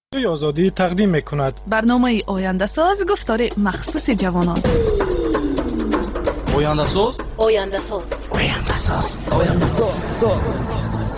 آزادی تقدیم می‌کند. برنامه آینده ساز گفتار مخصوص جوانان. آینده ساز، آینده ساز، آینده ساز، آینده ساز.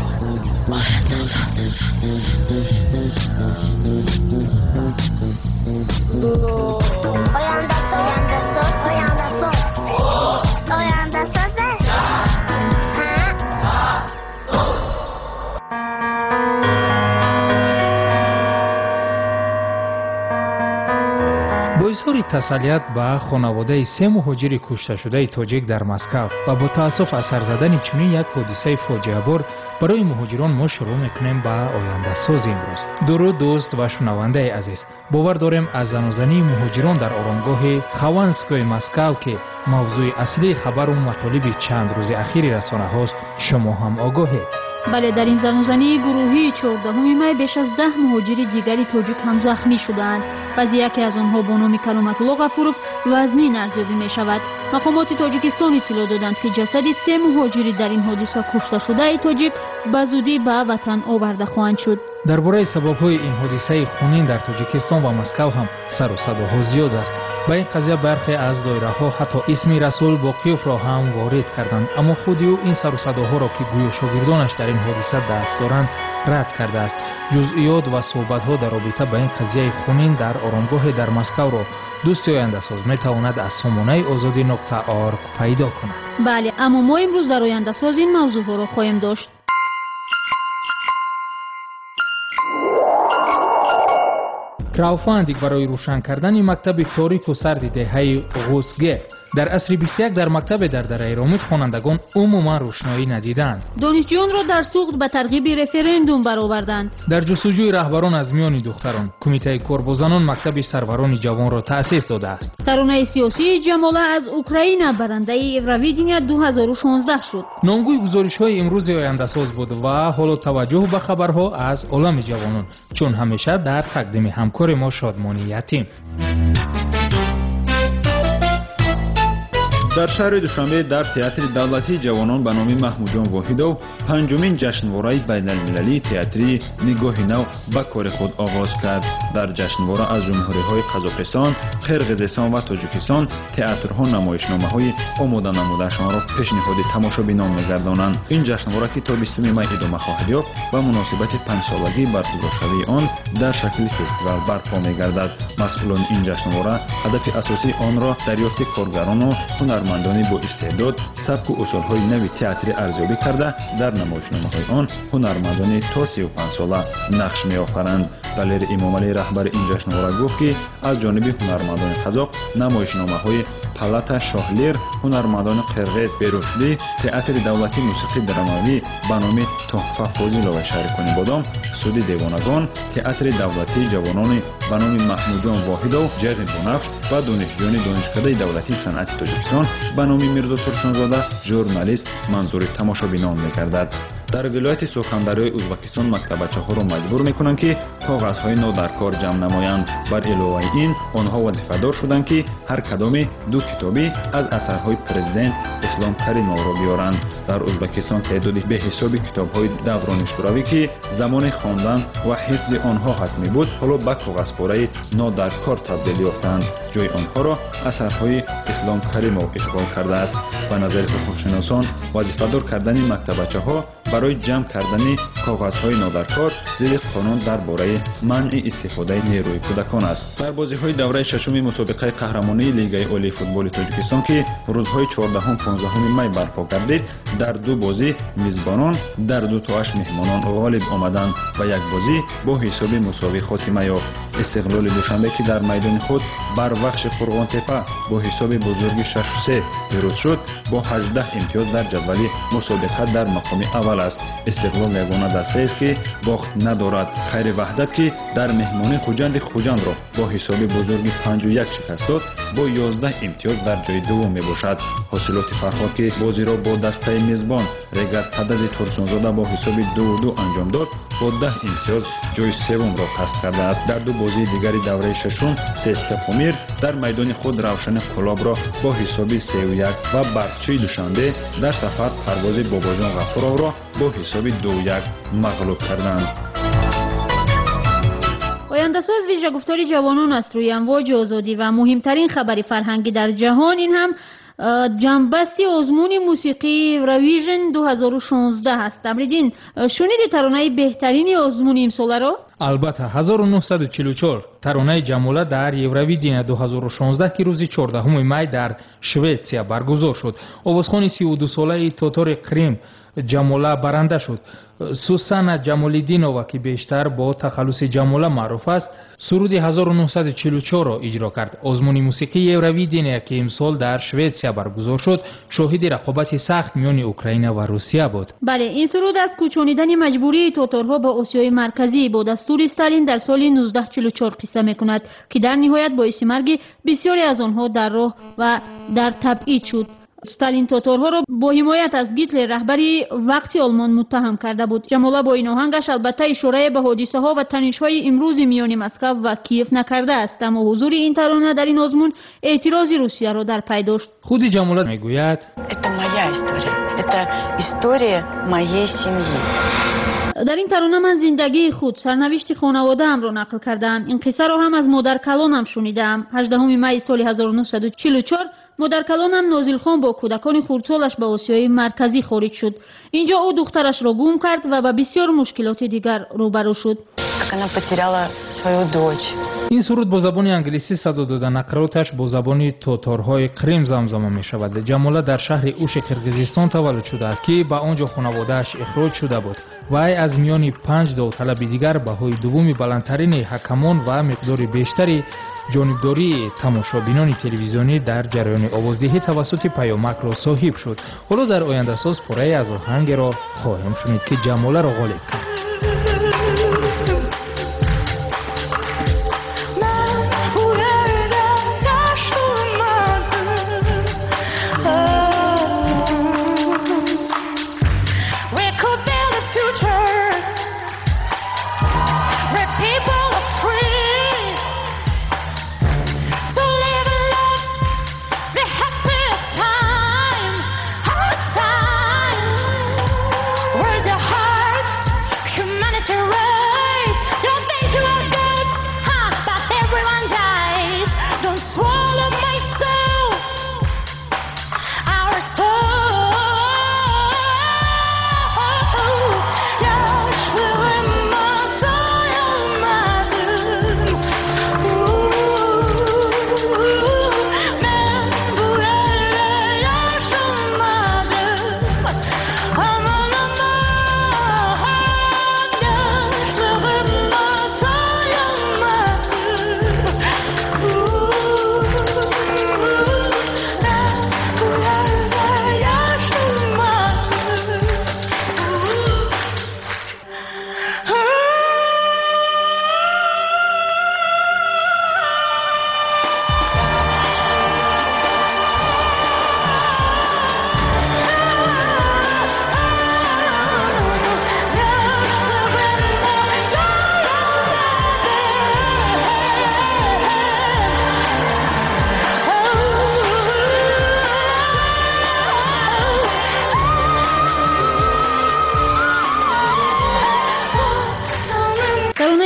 با اظهار تسلیت به خانواده 3 مهاجر کشته شده تاجیک در مسکو و با تأسف از سر زدن چنین یک حادثه فاجعه بار برای مهاجران ما شروع میکنیم به آینده ساز امروز. درود دوست و شنونده عزیز، باور داریم از زنازنی مهاجران در آرامگاه خوانسکوی مسکو که موضوع اصلی خبر و مطالب چند روز اخیر رسانه هاست شما هم آگاهید. بله، در این زنازنی گروهی 14 می بیش از 10 مهاجر دیگری تاجیک هم زخمی شدند. بعضی یکی از آنها با نام کلامت الله غفورов وزنی ارزیابی می شود. مقامات تاجیکستان اطلاع دادند که جسد 3 مهاجری در این حادثه کشته شده تاجیک به زودی به وطن آورده خواهند شد. درباره سبب‌های این حادثه خونین در تاجیکستان و مسکو هم سر و صداها زیاد است. با این قضیه برخی از دایره‌ها حتی اسم رسول باقیوف را هم وارد کردند، اما خود او این سر و صداها را که گویا شاگردانش در این حادثه دست دارند رد کرده است. جزئیات و صحبت‌ها در رابطه با این قضیه خونین در آرامگاه در مسکو را دوست آینده ساز می‌تواند از سامانه azadi.org پیدا کند. بله، اما ما امروز در آینده ساز این موضوع‌ها را خواهیم داشت. کراوفاندینگ برای روشن کردن مکتب تاریک و سرد دهه غوسگه در عصر 21 در مکتب در دره ایرامید خوانندگان عموما روشنایی ندیدند. دانشجویان را در سوخت به ترغیب رفراندوم برآوردند. در جستجوی رهبران از میان دختران، کمیته کاربازان مکتب سروران جوان را تأسیس داده است. ترانه سیاسی جماله از اوکراین برنده ایرویدینیا 2016 شد. نامگوی گزارش‌های امروز آینده ساز بود و حالا توجه به خبرها از عالم جوانان، چون همیشه در تقدیم همکار ما شادمانی یتیم. در شهر دوشنبه در تئاتر دولتی جوانان به نام محمودجان واحدов پنجمین جشنواره بین‌المللی تئاتری نگاه نو به کار خود آغاز کرد. در جشنواره از جمهوری‌های قزاقستان، قرقیزستان و تاجیکستان تئاترها نمایشنامه‌های آماده نموده‌شان را پیشنهاد تماشابینان می‌گردانند. این جشنواره که تا 20 می ادامه خواهد یافت و مناسبت 5 سالگی برگزارشوی آن در شکل فستیوال برپا می‌گردد. مسئولان این جشنواره هدف اساسی آن را دریافت کارگران و هنرمندانی با استعداد، سبک و اصول‌های نوی تئاتری ارزیابی کرده در نمایشنامه‌های آن هنرمندانی تا 35 ساله نقش می‌آفرند. دلیر امامعلی رهبر این جشنواره گفت که از جانب هنرمندان قزاق نمایشنامه‌های پالاتا شاهلیر، هنرمندان قرقیز بیروشلی، تئاتر دولتی موسیقی درامایی به نام تحفه فاضل و شهرکانی بادام، سودی دیوانگان، تئاتر دولتی جوانان به نام محمودجان واحدов، جغ بنفش و دانشجویان دانشکده دولتی صنعت تاجیکستان به نام میرزا ترشانزاده ژورنالیست منظور تماشابینان می‌گردد. در ولایت سخنوری ازبکستان مکتبچه‌ها را مجبور می‌کنند که کاغذهای نو در کار جمع نمایند. بر علاوه این آنها وظیفه‌دار شدند که هر کدام 2 کتابی از اثرهای پرزیدنت اسلام کریمov را بیارند. در ازبکستان تعداد به حساب کتاب‌های دوران شوروی که زمان خواندن و حفظ آنها حتمی بود حالا به کاغذپاره نو در کار تبدیل یافتند. جای آنها را اثرهای اسلام کریمov اشغال کرده است. به نظر حقوق‌شناسان وظیفه‌دار کردن مکتبچه‌ها برای جمع کردن کاغذهای نادرکار زیر قانون درباره منع استفاده نیروی کودکان است. در بازی‌های دوره ششم مسابقه قهرمانی لیگ عالی فوتبال تاجیکستان که روزهای 14 و 15 می برپا گردید، در 2 بازی میزبانان در 2-8 مهمانان غالب آمدند و یک بازی با حساب مساوی خاتمه یافت. استقلال دوشنبه که در میدان خود بر بخش قرغان تپه با حساب بزرگی 6-3 پیروز شد، با 18 امتیاز در جدول مسابقه در مقام اول است. استقلال یگانه دسته است که باخت ندارد. خیر وحدت که در مهمانی خوجند را با حساب بزرگی 5-1 شکست داد، با 11 امتیاز در جای دوم میباشد. حاصلات فرهاد که بازی را با دسته میزبان رگر قدز ترسونزاده با حساب 2-2 انجام داد، با 10 امتیاز جای سوم را کسب کرده است. در 2 بازی دیگری دوره ششم سسکا پامیر در میدان خود روشن کلاب را با حساب 3-1 و برقچی دوشنبه در سفر پرواز باباجان غفورov را با حساب 2-1 مغلوب کردند. آینده‌ساز ویژه‌گفتار جوانان است روی امواج آزادی و مهمترین خبر فرهنگی در جهان. این هم جنبستی آزمون موسیقی رویژن 2016 است. امریدین شنیدی ترانه بهترین آزمون امسال را؟ البته 1944 ترانه جموله در یورویدین 2016 که روز 14 می در شویتسیا برگزار شد. آوازخوان 32 ساله تاتار قریم جموله برنده شد. سوسانا جمالیدینووا که بیشتر با تخلص جموله معروف است سرود 1944 را اجرا کرد. آزمون موسیقی یورویدین که امسال در شویتسیا برگزار شد شاهد رقابت سخت میان اوکراین و روسیه بود. بله، این سرود از کوچانیدن مجبوری تاتارها به آسیای مرکزی با دستور استالین در سال 1944 قصه میکند که در نهایت باعث مرگ بسیاری از آنها در راه و در تبعید شد. استالین تاتارها را با حمایت از گیتلر رهبری وقتی آلمان متهم کرده بود. جموله با این آهنگش البته اشاره به حادثه ها و تنش‌های امروز میان مسکو و کیف نکرده است، اما حضور این ترانه در این آزمون اعتراض روسیه را در پی داشت. خود جموله میگوید Это моя история. Это история моей семьи. در این ترانه من زندگی خود، سرنوشت خانواده‌ام را نقل کردم. این قصه را هم از مادر کلانم شنیدم. 18 می سال 1944 مادر کلانم نازل خان با کودکان خردسالش به آسیای مرکزی خارج شد. اینجا او دخترش را گم کرد و به بسیار مشکلات دیگر روبرو شد. Как она потеряла свою дочь. این سرود با زبان انگلیسی صدا داده نقراتش با زبان تاتارهای قریم زمزمه می شود. جموله در شهر اوش قرقیزستان تولد شده است که به آنجا خانواده‌اش اخراج شده بود. وی از میان 5 داوطلب دیگر بهای دوم بلندترین حکمان و مقدار بیشتری جانبداری تماشابینان تلویزیونی در جریان آوازدهی توسط پیامک را صاحب شد. حالا در آینده ساز پاره از آهنگ را خواهیم شنید که جموله را غالب کرد. ترانه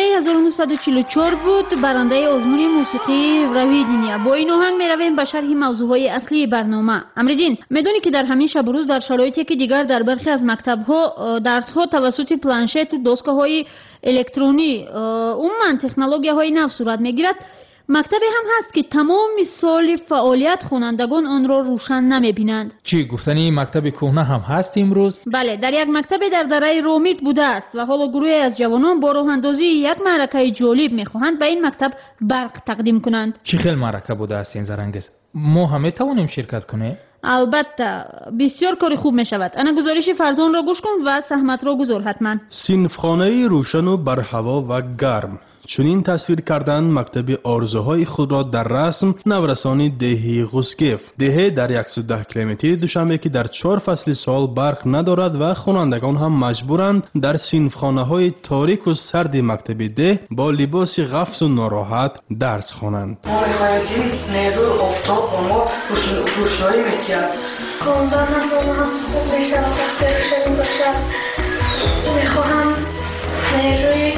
1944 بود، برنده آزمون موسیقی رویدینیا. با این آهنگ می رویم به شرح موضوعهای اصلی برنامه. امریدین، میدونی که در همین شب و روز در شرایطی که دیگر در برخی از مکتب‌ها درس‌ها توسط پلنشت و دستگاه‌های الکترونی عموماً تکنولوژی‌های نو صورت می‌گیرد، مکتبی هم هست که تمام سال فعالیت خوانندگان آن را روشن نمی‌بینند. چی گفتنی مکتب کهنه هم هست امروز؟ بله، در یک مکتب در دره رومیت بوده است و حالا گروهی از جوانان با راه اندازی یک معرکه جالب می‌خواهند به این مکتب برق تقدیم کنند. چی خیلی معرکه بوده است این زرنگز؟ ما همه توانیم شرکت کنیم؟ البته بسیار کار خوب می شود. انا گزارش فرزان را گوش کن و سهمت را گذار حتما. صنفخانه روشن و برهوا و گرم، چنین تصویر کردن مکتب آرزوهای خود را در رسم نورسانی دهی غوسگیف. دهه در 110 کیلومتری دوشنبه که در 4 فصل سال برق ندارد و خوانندگان هم مجبورند در صنفخانه های تاریک و سرد مکتب ده با لباس غفص و ناراحت درس خوانند. ما میخواهیم نیروی آفتاب و ما روشنایی میتید. خواندنم با من خوب میشه و وقتی روشنی باشد میخواهم نیروی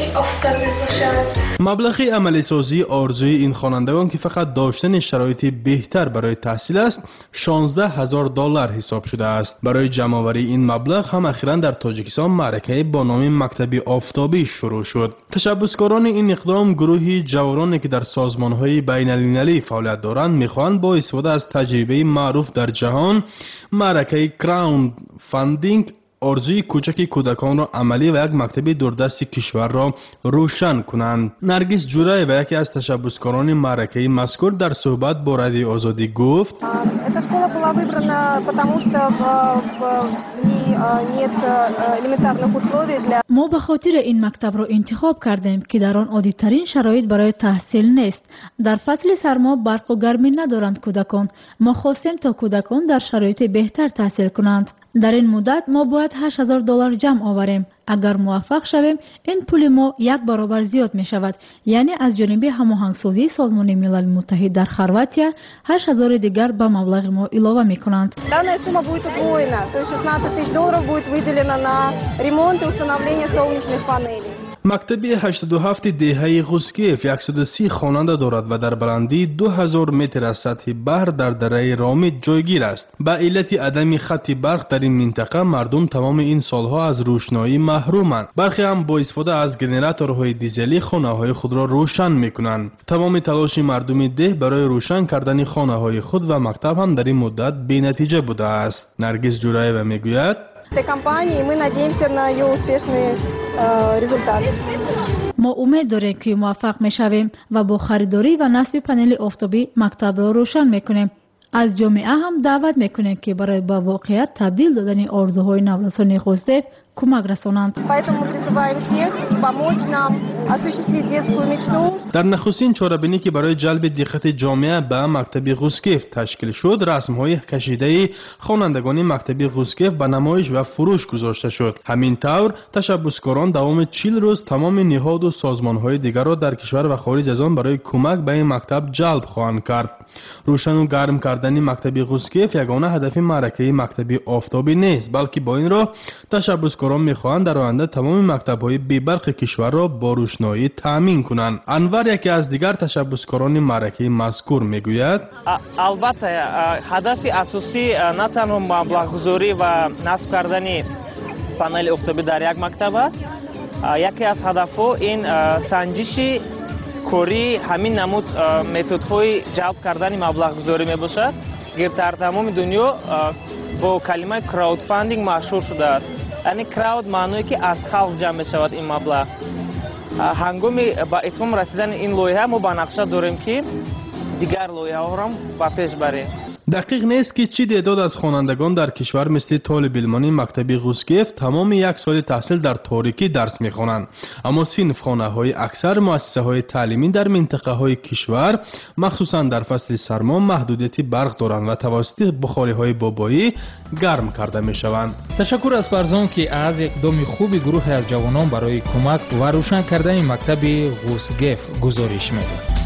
آفتابی باشد. مبلغ عملی سازی آرزوی این خوانندگان که فقط داشتن شرایط بهتر برای تحصیل است 16,000 دلار حساب شده است. برای جمع‌آوری این مبلغ هم اخیراً در تاجیکستان معرکه با نام مکتب آفتابی شروع شد. تشبثکاران این اقدام گروهی جوانانی که در سازمان‌های بین‌المللی فعالیت دارند می‌خواهند با استفاده از تجربه معروف در جهان معرکه کراون فاندینگ آرزوی کوچک کودکان را عملی و یک مکتب دوردست کشور را روشن کنند. نرگس جورای و یکی از تشبثکاران معرکه مذکور در صحبت با رادیو آزادی گفت: Эта школа была выбрана потому что в ней нет элементарных условий для ما به خاطر این مکتب را انتخاب کردیم که در آن عادی‌ترین شرایط برای تحصیل نیست. در فصل سرما برق و گرمی ندارند کودکان. ما خواستیم تا کودکان در شرایط بهتر تحصیل کنند. در این مدت ما باید 8,000 دلار جمع آوریم. اگر موفق شویم این پول ما یک برابر زیاد می شود. یعنی از جانب هماهنگسازی سازمان ملل متحد در خرواتیا 8,000 دیگر به مبلغ ما علاوه می کنند. Данная сумма будет удвоена, то есть 16 000 долларов будет выделено на ремонт и установление солнечных панелей. مکتب 87 دهه غوسکیف 130 خواننده دارد و در بلندی 2000 متر از سطح بحر در دره رامید جایگیر است. به علت عدم خط برق در این منطقه مردم تمام این سالها از روشنایی محرومند. برخی هم با استفاده از گنراتورهای دیزلی خانه‌های خود را روشن می‌کنند. تمام تلاش مردم ده برای روشن کردن خانه‌های خود و مکتب هم در این مدت بی‌نتیجه بوده است. نرگس جورایeva میگوید: Этой компании мы надеемся на ее успешный результат. ما امید داریم که موفق میشویم و با خریداری و نصب پنل آفتابی مکتب را روشن میکنیم. از جامعه هم دعوت میکنیم که برای به واقعیت تبدیل دادن آرزوهای نورسان غوسکیف کمک رسانند. Поэтому призываем всех помочь нам осуществить детскую мечту. در نخستین چاره‌بینی که برای جلب دقت جامعه به مکتب غوسکیف تشکیل شد، رسم‌های کشیده خوانندگان مکتب غوسکیف به نمایش و فروش گذاشته شد. همین طور تشبثکاران دوام 40 روز تمام نهاد و سازمان‌های دیگر را در کشور و خارج از آن برای کمک به این مکتب جلب خواهند کرد. روشن و گرم کردن مکتب غوسکیف یگانه هدف معرکه مکتب آفتابی نیست، بلکه با این راه تشبثکاران می‌خواهند در آینده تمام مکتب‌های بی‌برق کشور را با روشنایی تامین کنند. انور یکی از دیگر تشبثکاران معرکه مذکور میگوید: البته هدف اساسی نه تنها مبلغ‌گذاری و نصب کردن پنل آفتابی در یک مکتب است، یکی از هدف‌ها این سنجش کوری همین نمود متدهای جلب کردن مبلغ‌گذاری میباشد که در تمام دنیا با کلمه کراود فاندینگ مشهور شده است. یعنی کراود معنی که از خلق جمع میشود این مبلغ. هنگام با اتمام رسیدن این لایحه ما با نقشه داریم که دیگر لایحه‌ها را با پیش بریم. دقیق نیست که چی تعداد از خوانندگان در کشور مثل طالب علمان مکتب غوسکیف تمام یک سال تحصیل در تاریکی درس میخوانند، اما صنف خانه‌های اکثر مؤسسه‌های تعلیمی در منطقه‌های کشور مخصوصا در فصل سرما محدودیت برق دارند و توسط بخاری‌های بابایی گرم کرده میشوند. تشکر از فرزان که از اقدام خوب گروه از جوانان برای کمک و روشن کردن مکتب غوسکیف گزارش می‌دهد.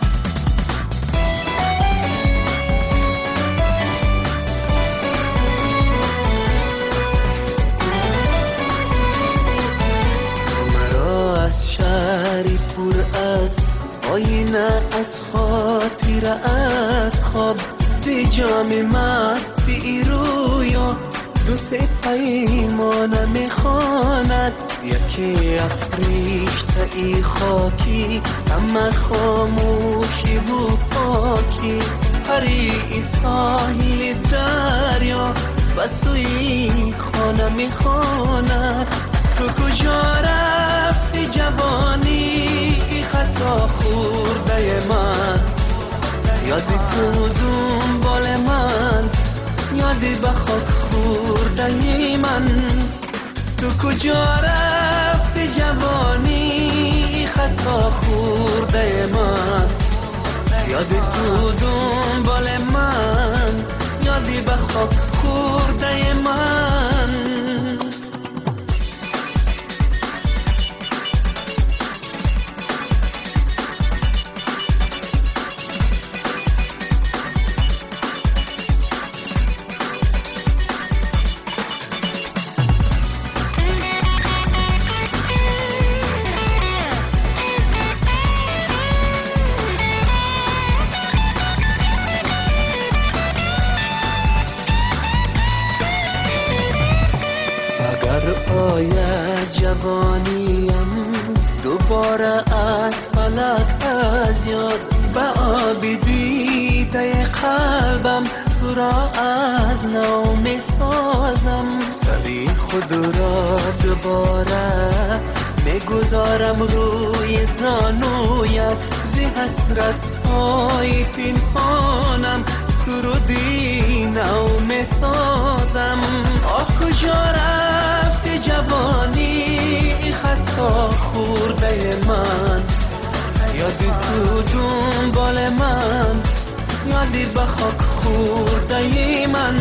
آینه از خاطر از خواب سی جام مستی رویا دو سه پیمانه میخواند یکی افریشته ای خاکی همه خاموشی و پاکی پری ساحل دریا و سوی خانه میخواند تو کجا رفتی جوانی خطا خورده من یادی تو دنبال من یادی به خاک خورده من تو کجا رفتی جوانی خطا خورده من یادی تو دنبال من یادی به خاک خورده من. فلک از یاد به آب دیده قلبم تو را از نو می سازم سری خود را دوباره میگذارم روی زانویت زی حسرت های پنهانم سرودی نو می سازم آه کجا رفت جوانی خطا خورده من یادی تو دنبال من یادی به خاک خورده من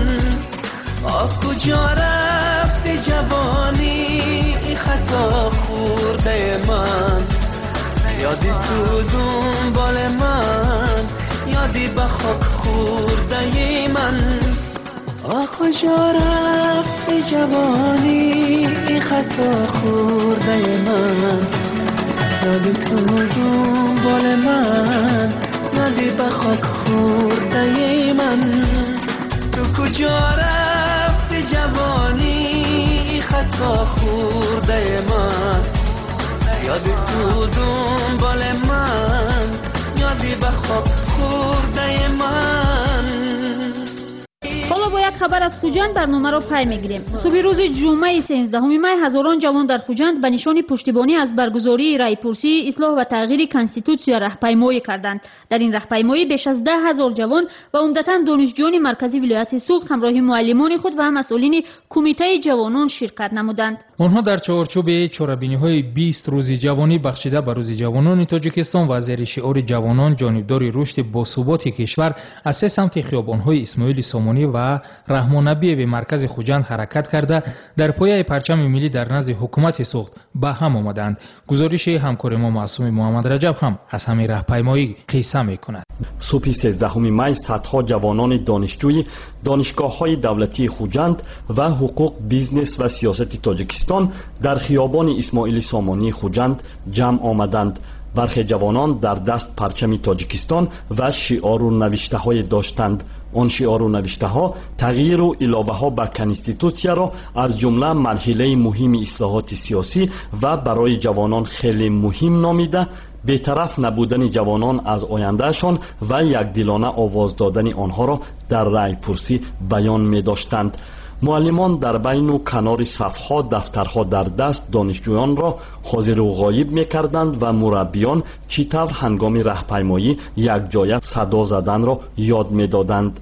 آه کجا رفت جوانی خطا خورده من یادی تو دنبال من یادی به خاک خورده من آه کجا رفت جوانی خطا خورده من یادی تو دنبال من یادی به خاک خورده من تو کجا رفت جوانی خطا خورده من یادی تو دنبال من یادی به خاک خورده من. حالا با یک خبر از خوجند برنامه را پی میگیریم. صبح روز جمعه 13 می هزاران جوان در خوجند به نشان پشتیبانی از برگزاری رایپرسی اصلاح و تغییر کنستیتوسیا راهپیمایی کردند. در این راهپیمایی بیش از 10,000 جوان و عمدتاً دانشجویان مرکزی ولایت سوخت همراه معلمان خود و مسئولین کمیته جوانان شرکت نمودند. آنها در چارچوب چاره‌بینی‌های 20 روز جوانی بخشیده به روز جوانان تاجیکستان و زیر شعار جوانان جانبدار رشد باثبات کشور از سه سمت خیابان‌های اسماعیل سامانی و رحمان نبی به مرکز خوجند حرکت کرده در پایه پرچم ملی در نزد حکومت سوخت به هم آمدند. گزارش همکار ما معصوم محمد رجب هم از همین راهپیمایی قصه می‌کند. صبح 13 می صدها جوانان دانشجوی دانشگاه‌های دولتی خوجند و حقوق بیزنس و سیاست تاجیکستان در خیابان اسماعیل سامانی خوجند جمع آمدند. برخی جوانان در دست پرچم تاجیکستان و شعار و نوشته‌های داشتند. آن شعار و نوشته‌ها تغییر و اضافه‌ها به کنستیتوسیا را از جمله مرحله مهم اصلاحات سیاسی و برای جوانان خیلی مهم نامیده، بی‌طرف نبودن جوانان از آیندهشان و یکدلانه آواز دادن آنها را در رایپرسی بیان می‌داشتند. معلمان در بین و کنار صفها دفترها در دست دانشجویان را حاضر و غایب می‌کردند و مربیان چطور هنگام راهپیمایی یکجایت صدا زدن را یاد می‌دادند.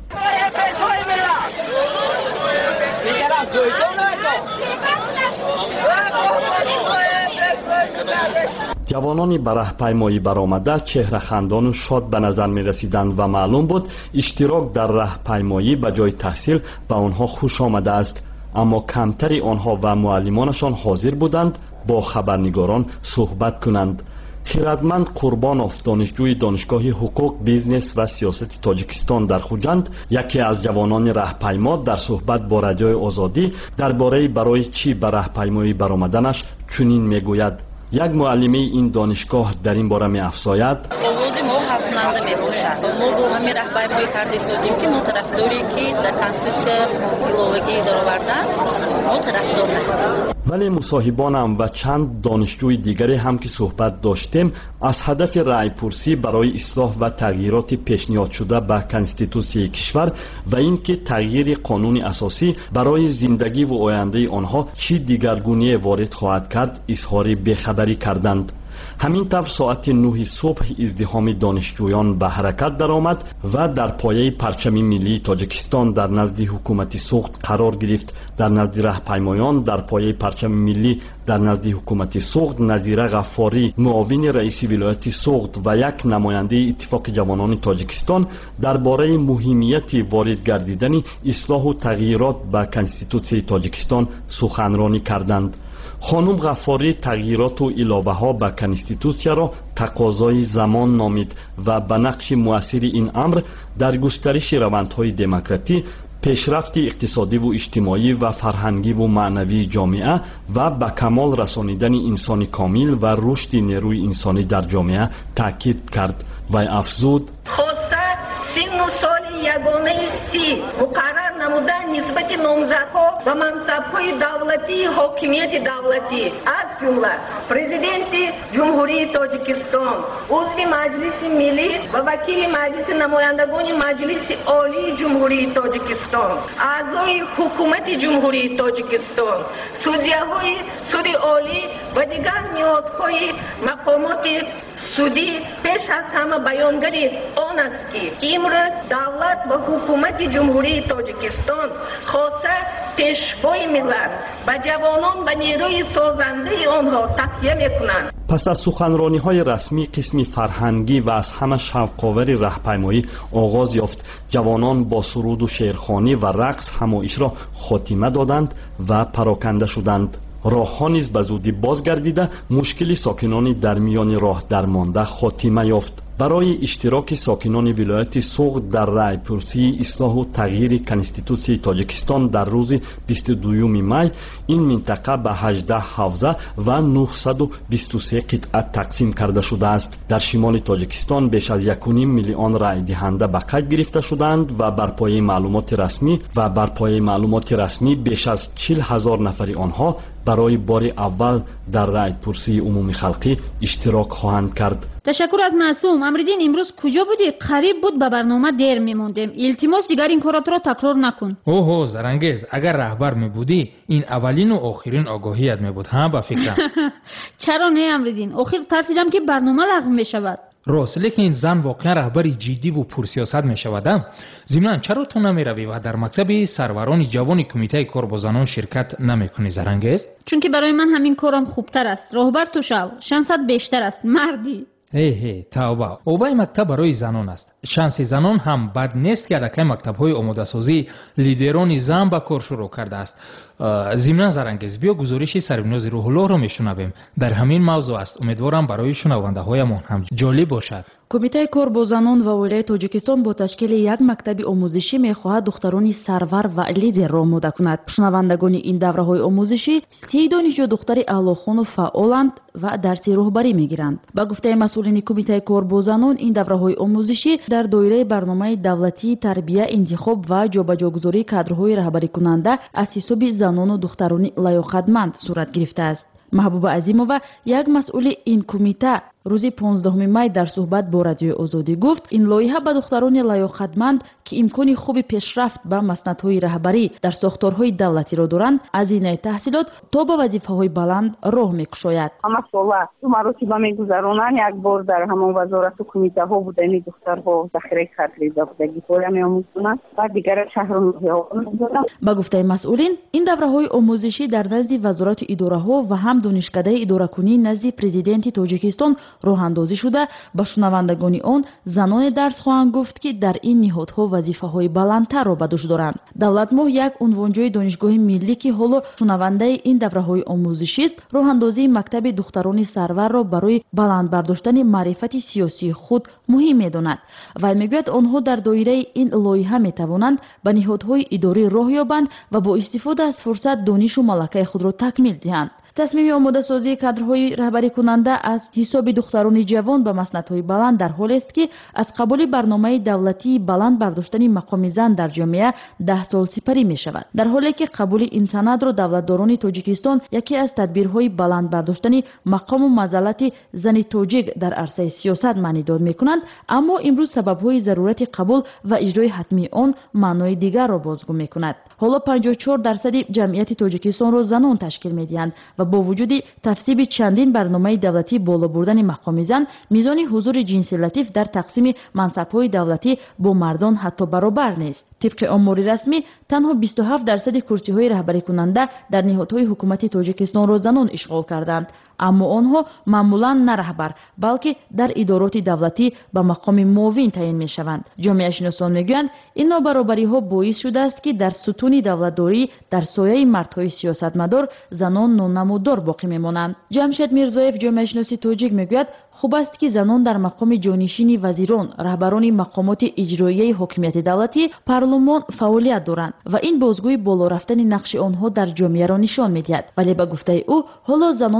جوانانی به راهپیمایی برآمده چهره خندان و شاد به نظر می رسیدند و معلوم بود اشتراک در راهپیمایی به جای تحصیل به آنها خوش آمده است. اما کمتری آنها و معلمانشان حاضر بودند با خبرنگاران صحبت کنند. خیرتمند قربانوف دانشجوی دانشگاه حقوق بیزنس و سیاست تاجیکستان در خوجند یکی از جوانان راهپیما در صحبت با رادیوی آزادی درباره برای چی به راهپیمایی برآمدنش چنین میگوید. یک معلمه این دانشگاه در این باره می افزاید: آواز ما حرف کننده می باشد. ما با همین راهپیمایی کرده شدیم که ما طرفداری که در کنستیتوسیا ایلاوگی در آوردن ما طرفدار هستیم. ولی مصاحبانم و چند دانشجوی دیگری هم که صحبت داشتیم از هدف رایپرسی برای اصلاح و تغییرات پیشنهاد شده به کنستیتوسیای کشور و اینکه تغییر قانون اساسی برای زندگی و آینده آنها چی دیگرگونی وارد خواهد کرد اظهار بیخبری کردند. همین طور ساعت 9 صبح ازدحام دانشجویان به حرکت درآمد و در پایه پرچم ملی تاجیکستان در نزد حکومت سوخت قرار گرفت. در نزد راهپیمایان در پایه پرچم ملی در نزد حکومت سوخت نظیره غفاری معاون رئیس ولایت سوخت و یک نماینده اتفاق جوانان تاجیکستان درباره مهمیت وارد گردیدن اصلاح و تغییرات به کنستیتوسیای تاجیکستان سخنرانی کردند. خانم غفاری تغییرات و علاوه‌ها به کنستیتوسیا را تقاضای زمان نامید و به نقش مؤثر این امر در گسترش روندهای دموکراسی، پیشرفت اقتصادی و اجتماعی و فرهنگی و معنوی جامعه و به کمال رسانیدن انسان کامل و رشد نیروی انسانی در جامعه تاکید کرد و افزود: خود سن و سال یگانه 30 مقرر نموده نسبت نامزدها و منصب‌های دولتی حاکمیت دولتی از جمله پرزیدنت جمهوری تاجیکستان، عضو مجلس ملی و وکیل مجلس نمایندگان مجلس عالی جمهوری تاجیکستان، اعضای حکومت جمهوری تاجیکستان، سودیه‌های سود عالی و دیگر نهادهای مقامات سودی پیش از همه بیانگر آن است که امروز دولت و حکومت جمهوری تاجیکستان خواسته پیشوای ملت و جوانان و نیروی سازنده آنها تکیه میکنند. پس از سخنرانی‌های رسمی قسم فرهنگی و از همه شوق‌آور راهپیمایی آغاز یافت. جوانان با سرود و شعرخوانی و رقص همایش را خاتمه دادند و پراکنده شدند. راه‌ها نیز به زودی بازگردیده مشکل ساکنان در میان راه درمانده خاتمه یافت. برای اشتراک ساکنان ولایت سوغد در رایپرسی اصلاح و تغییر کنستیتوسی تاجیکستان در روز 22 می این منطقه به 18 حوزه و 923 قطعه تقسیم کرده شده است. در شمال تاجیکستان بیش از 1.5 میلیون رای دهنده به قید گرفته شدند و بر پایه معلومات رسمی بیش از 40,000 نفر آنها برای بار اول در رایپرسی عمومی خلقی اشتراک خواهند کرد. تشکر از معصوم. امردین امروز کجا بودی؟ قریب بود به برنامه دیر میموندیم. التماس دیگر این کارات را تکرار نکن. اوه زرنگیز، اگر رهبر می بودی این اولین و آخرین آگاهیت می بود. ها با فکرم. چرا نه امردین؟ آخر ترسیدم که برنامه لغو می شود. راست، لیکن این زن واقعا رهبری جدی و پرسیاست می شود. ضمناً چرا تو نمی روی و در مکتب سروران جوان کمیته کار با زنان شرکت نمی کنی زرنگیز؟ چون که برای من همین کارم خوبتر است. راهبر تو شو، شانست بیشتر است. مردی. توبه. اوبای مکتب برای زنان است. شانس زنان هم بد نیست که الکی مکتب‌های آماده سازی لیدران زن به کار شروع کرده است. ضمناً زرنگیز بیا گزارش سربناز روح الله را میشنویم. در همین موضوع است. امیدوارم برای شنونده‌هایمان هم جالب باشد. کمیته کار با زنان و ولایت تاجیکستان با تشکیل یک مکتب آموزشی می‌خواهد دختران سرور و لیدر را آماده کند. شنوندگان این دوره‌های آموزشی 30 دانشجو دختر اعلی‌خوان و فعالند و درس راهبری می‌گیرند. با گفته مسئولین کمیته کار با زنان این دوره‌های آموزشی در دایره برنامه دولتی تربیت، انتخاب و جابجاگذاری کادرهای رهبری کننده از حساب زنان و دختران لیاقتمند صورت گرفته است. محبوبه عظیمова یک مسئول این کمیته روزی 15 می در صحبت با رادیوی آزادی گفت این لایحه به دختران لیاقتمند که امکان خوب پیشرفت به مسندهای رهبری در ساختارهای دولتی را دارند از این تحصیلات تا به وظیفه‌های بلند راه می‌گشاید. همه سالا تو مراتب می‌گذرانند. یک بار در همان وزارت و کمیته ها بودن دخترها ذخیره کادری بودگی پویا می‌آموزند و دیگر شهرها می‌آموزند. با گفته مسئولین این دوره‌های آموزشی در نزد وزارت اداره‌ها و هم دانشکده اداره‌کنی نزد پرزیدنت تاجیکستان راه اندازی شده. با شنوندگان آن زنان درس خواهند گفت که در این نهادها وظیفه‌های بلندتر را به دوش دارند. دولت ماه یک عنوانجوی دانشگاه ملی که حالا شنونده این دوره‌های آموزشی است، راه اندازی مکتب دختران سرور را برای بلند برداشتن معرفت سیاسی خود مهم می‌داند و میگوید آنها در دایره این لایحه می‌توانند به نهادهای اداری راه یابند و با استفاده از فرصت دانش و ملکه خود را تکمیل دهند. تصمیم آماده سازی کادرهای رهبری کننده از حساب دختران جوان به مسندهای بلند در حال است که از قبول برنامه دولتی بلند برداشتن مقام زن در جامعه 10 سال سپری می شود. در حالی که قبول این سند را دولتداران تاجیکستان یکی از تدبیرهای بلند برداشتن مقام و منزلت زن تاجیک در عرصه سیاست معنی داد می کنند، اما امروز سببهای ضرورت قبول و اجرای حتمی آن معنای دیگر را بازگو می کند. حالا 54% جمعیت تاجیکستان را زنان تشکیل می دهند و با وجود تفسیب چندین برنامه دولتی بالا بردن مقام زن، میزان حضور جنسی لطیف در تقسیم منصب‌های دولتی با مردان حتی برابر نیست. طبق آمار رسمی تنها 27% کرسی‌های رهبری کننده در نهادهای حکومتی تاجیکستان را زنان اشغال کردند، اما آنها معمولاً نه رهبر بلکه در ادارات دولتی به مقام معاون تعیین می‌شوند. جامعه شناسان میگویند این نابرابری‌ها باعث شده است که در ستون دولتداری در سایه مردهای سیاستمدار زنان نانمودار باقی میمانند. جمشید میرزایف جامعه شناس تاجیک میگوید خوب است که زنان در مقام جانشین وزیران، رهبران مقامات اجرایی حاکمیت دولتی، پارلمان فعالیت دارند و این بازگوی بالا رفتن نقش آنها در جامعه را نشان می‌دهد. ولی به گفته او حالا زنان و دختران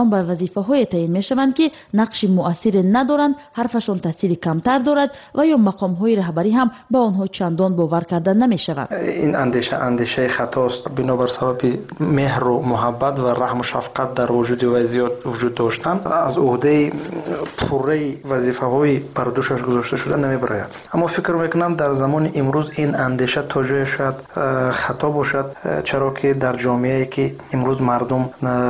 افسران به وظیفه‌های تعیین می‌شوند که نقش مؤثری ندارند، حرفشان تاثیر کمتر دارد و یا مقام‌های رهبری هم به آنها چندان باور کرده نمی‌شود. این اندیشه خطاست. بنابر سبب مهر و محبت و رحم و شفقت در وجود وجود داشتن از عهده پوره وظیفه‌های بر دوشش گذاشته شده نمی‌براید. اما فکر می‌کنم در زمان امروز این اندیشه تا جای شاید خطا باشد، چرا که در جامعه‌ای که امروز مردم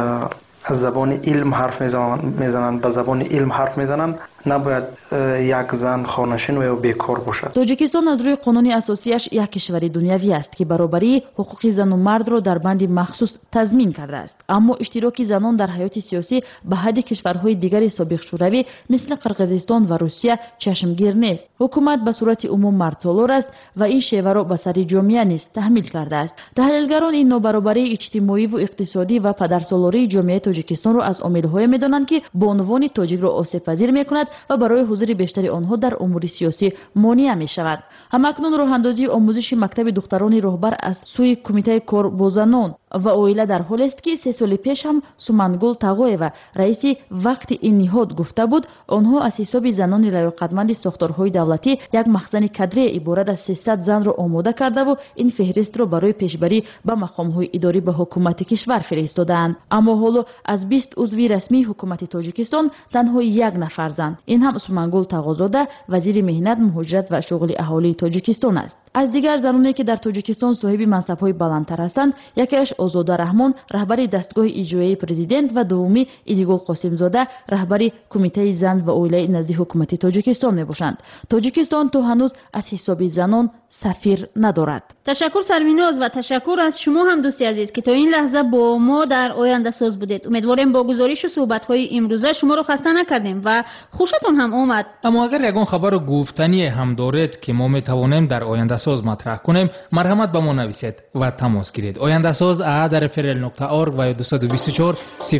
از زبان علم حرف میزنند، به زبان علم حرف میزنند، نباید یک زن خانه‌نشین و یا بیکار باشد. تاجیکستان از روی قانون اساسیش یک کشور دنیوی است که برابری حقوق زن و مرد را در بند مخصوص تضمین کرده است، اما اشتراک زنان در حیات سیاسی به حد کشورهای دیگر سابق شوروی مثل قرقیزستان و روسیه چشمگیر نیست. حکومت به صورت عموم مردسالار است و این شیوه را به سر جامعه نیز تحمیل کرده است. تحلیلگران این نابرابری اجتماعی و اقتصادی و پدرسالاری جامعه تاجیکستان را از عامل‌های می‌دانند که به عنوان تاجیک را آسیب‌پذیر می‌کند و برای حضور بیشتری آنها در امور سیاسی مانع می‌شود. همکنون راه‌اندازی آموزش مکتب دختران راهبر از سوی کمیته کار با زنان و اویله در حال است که 3 سال پیش هم سومنگل تاغویeva رئیس وقت این نهاد گفته بود آنها از حساب زنان لیاقتمند ساختارهای دولتی یک مخزن کادری عبارت از 300 زن را آماده کرده و این فهرست را برای پیشبری به مقام‌های اداری به حکومت کشور فرستادند. اما حالا از 20 عضو رسمی حکومت تاجیکستان تنها یک نفر زن، این هم سومنگل تاغوزاده وزیر مهنت، مهاجرت و شغل اهالی تاجیکستان است. از دیگر زنانی که در تاجیکستان صاحب منصب‌های بلندتر هستند، یکیش آزاده رحمان رهبر دستگاه اجرایی پرزیدنت و دومی ایدیگل قاسمزاده رهبر کمیته زن و اویله نزد حکومت تاجیکستان میباشند. تاجیکستان تا هنوز از حساب زنان سفیر ندارد. تشکر سرمیناز و تشکر از شما هم دوستی عزیز که تا این لحظه با ما در آینده ساز بودید. امیدواریم با گزارش و صحبت‌های امروزه شما رو خسته نکردیم و خوشتون هم اومد. اما اگر یگان خبر گفتنی هم دارید که ما میتوانیم در آینده ساز مطرح کنیم، مرحمت به ما نویسید و تماس گیرید. آینده ساز @frl.org و 224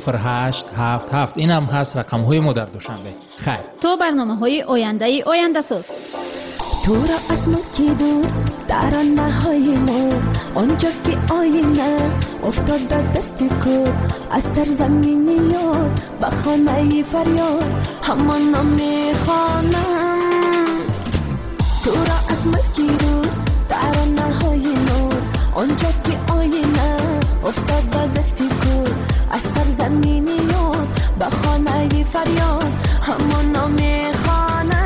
0877 این هم هست رقم‌های ما در دوشنبه. خیر تا برنامه‌های آینده ساز. تو را از ملکی دور در آنهای ما، آنجا که آینه افتاد در دستی کور، از سرزمین یاد به خانه فریاد همان میخوانم. تو را از ملکی دور در آنهای ما، آنجا که آینه افتاد در دستی کور، از سرزمین یاد به خانه فریاد همان میخوانم.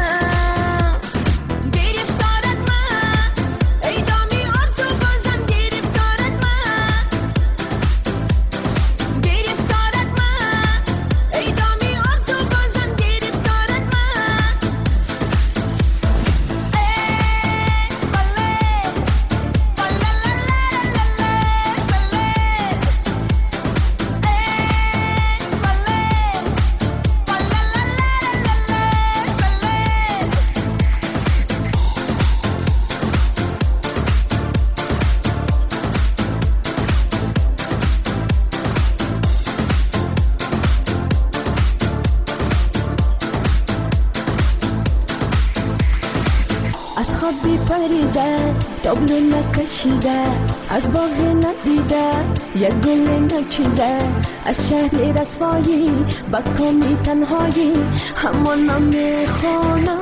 تابلو نکشیده از باغ ندیده، یک گل نچیده از شهر رسوایی با کامی تنهایی همان میخوانم.